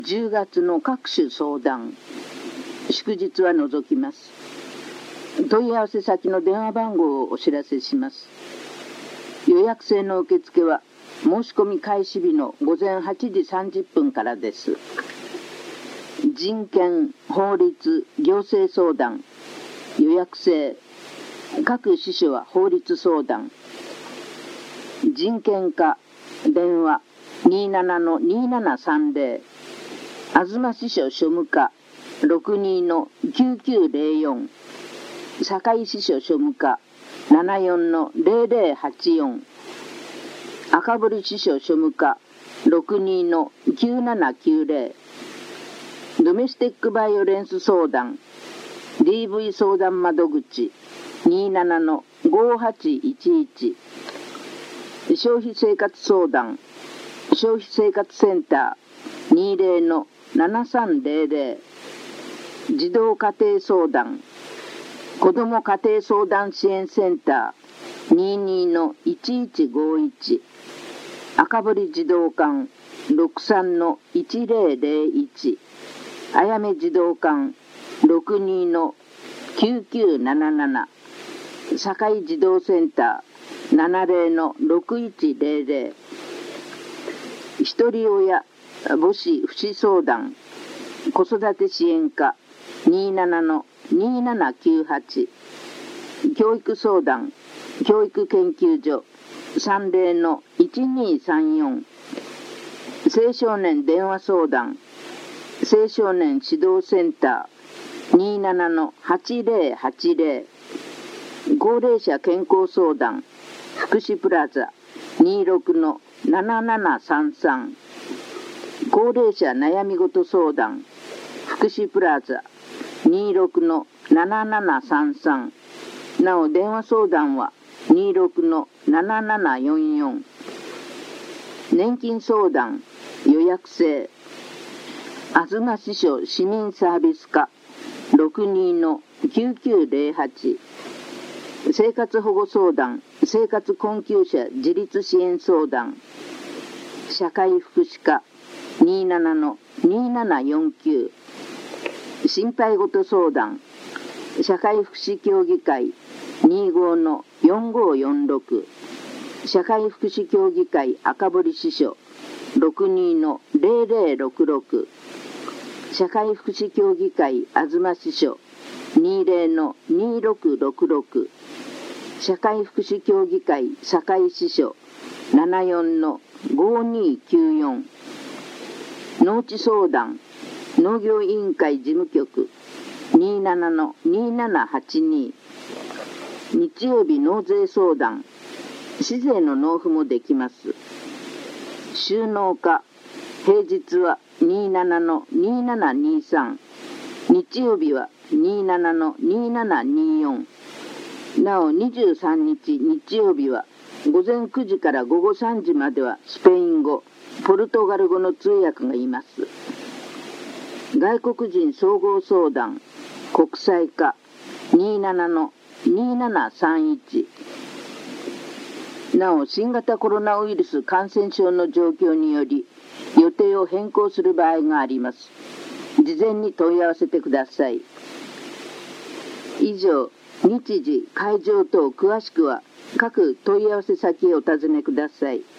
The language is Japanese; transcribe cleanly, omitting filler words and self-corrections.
10月の各種相談、祝日は除きます。問い合わせ先の電話番号をお知らせします。予約制の受付は申し込み開始日の午前8時30分からです。人権、法律、行政相談、予約制、各支所は法律相談、人権課、電話 27-2730、東支所庶務課 62-9904、堺支所庶務課 74-0084、赤堀支所庶務課 62-9790、ドメスティックバイオレンス相談 DV 相談窓口 27-5811、消費生活相談消費生活センター 20-7300、児童家庭相談子ども家庭相談支援センター 22-1151、赤堀児童館 63-1001、あやめ児童館 62-9977、堺児童センター 70-6100、ひとり親母子福祉相談子育て支援課 27-2798、教育相談教育研究所 30-1234、青少年電話相談青少年指導センター 27-8080、高齢者健康相談福祉プラザ 26-7733、高齢者悩み事相談福祉プラザ 26-7733、なお電話相談は 26-7744、年金相談予約制東支所市民サービス課 62-9908、生活保護相談生活困窮者自立支援相談社会福祉課 27-2749、心配事相談社会福祉協議会 25-4546、社会福祉協議会赤堀支所 62-0066、社会福祉協議会東支所 20-2666、社会福祉協議会堺支所 74-5294、農地相談農業委員会事務局 27-2782、日曜日納税相談市税の納付もできます。収納課平日は 27-2723、日曜日は 27-2724、なお23日日曜日は午前9時から午後3時まではスペイン語、ポルトガル語の通訳がいます。外国人総合相談国際課 27-2731、なお新型コロナウイルス感染症の状況により予定を変更する場合があります。事前に問い合わせてください。以上、日時、会場等詳しくは各問い合わせ先へお尋ねください。